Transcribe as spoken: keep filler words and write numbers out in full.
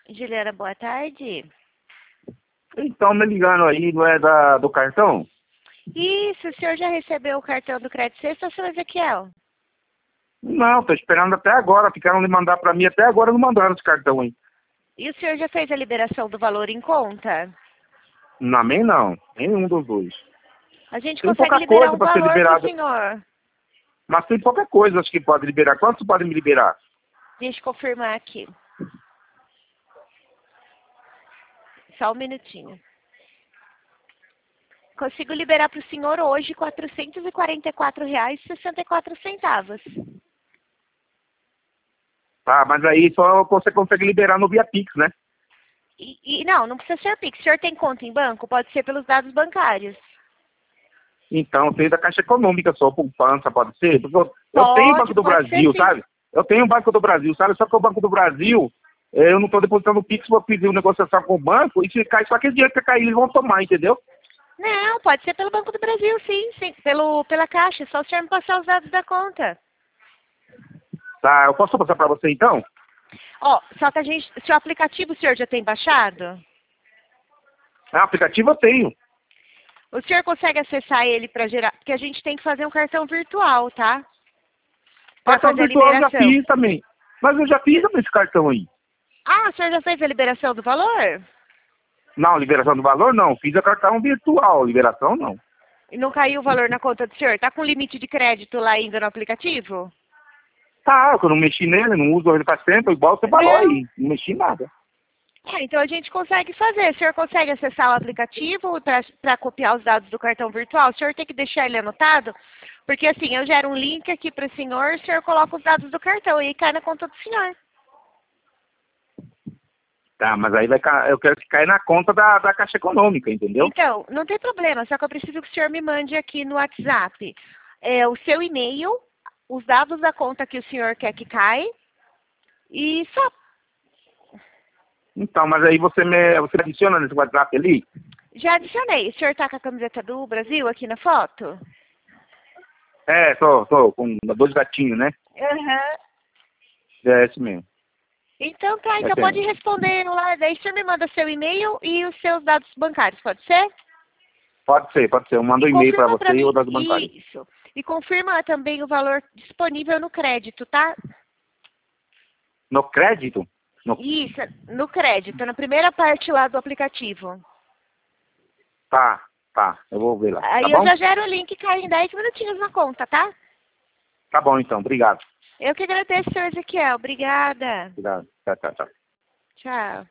Juliana, boa tarde. Então, me ligando aí, não é da, do cartão? Isso, o senhor já recebeu o cartão do Crédito Sexta, seu Ezequiel? Não, tô esperando até agora. Ficaram de mandar pra mim até agora, não mandaram esse cartão aí. E o senhor já fez a liberação do valor em conta? Na mim não, nenhum dos dois. A gente Tem consegue pouca liberar coisa um pra ser valor para o liberado, senhor. mas tem pouca coisa acho que pode liberar. Quanto pode me liberar? Deixa eu confirmar aqui. Só um minutinho. Consigo liberar para o senhor hoje quatrocentos e quarenta e quatro reais e sessenta e quatro centavos. Tá, mas aí só você consegue liberar no Via Pix, né? E, e não, não precisa ser Pix. O senhor tem conta em banco? Pode ser pelos dados bancários. Então, tem da Caixa Econômica só, poupança, pode ser? Porque eu, eu tenho o Pode, Banco do pode ser Brasil, sim. sabe? Eu tenho o Banco do Brasil, sabe? Só que o Banco do Brasil, eh, eu não estou depositando o Pix, vou pedir uma negociação com o banco, e se cai só aquele dinheiro que cair, eles vão tomar, entendeu? Não, pode ser pelo Banco do Brasil, sim, sim. Pelo, pela Caixa, é só o senhor me passar os dados da conta. Tá, eu posso passar para você então? Ó, só que a gente, se o aplicativo o senhor já tem baixado, Ah, aplicativo eu tenho. o senhor consegue acessar ele para gerar, porque a gente tem que fazer um cartão virtual, tá? Para Cartão fazer a virtual eu já liberação. fiz também. Mas eu já fiz também esse cartão aí. Ah, o senhor já fez a liberação do valor? Não, liberação do valor não. Fiz a cartão virtual, liberação não. E não caiu o valor na conta do senhor? Tá com limite de crédito lá ainda no aplicativo? Tá, eu não mexi nele, não uso ele faz tempo, igual você falou Não. aí. Não mexi em nada. É, então a gente consegue fazer. O senhor consegue acessar o aplicativo para copiar os dados do cartão virtual? O senhor tem que deixar ele anotado, porque assim, eu gero um link aqui para o senhor, o senhor coloca os dados do cartão e aí cai na conta do senhor. Tá, mas aí vai ca- eu quero que caia na conta da, da Caixa Econômica, entendeu? Então, não tem problema, só que eu preciso que o senhor me mande aqui no WhatsApp é, o seu e-mail, os dados da conta que o senhor quer que caia e só. Então, mas aí você me, você adiciona nesse WhatsApp ali? Já adicionei. O senhor tá com a camiseta do Brasil aqui na foto? É, tô, tô, com dois gatinhos, né? Aham. É esse mesmo. Então tá, É então pode tem. responder lá, daí o senhor me manda seu e-mail e os seus dados bancários, pode ser? Pode ser, pode ser. Eu mando E um e-mail pra confirma você pra e o mim, das bancárias. isso. E confirma também o valor disponível no crédito, tá? No crédito? No... Isso, no crédito, na primeira parte lá do aplicativo. Tá, tá. Eu vou ver lá. Tá Aí eu bom? já gero o link e cai em dez minutinhos na conta, tá? Tá bom, então. Obrigado. Eu que agradeço, senhor Ezequiel. Obrigada. Obrigado. Tchau, tchau, tchau. Tchau.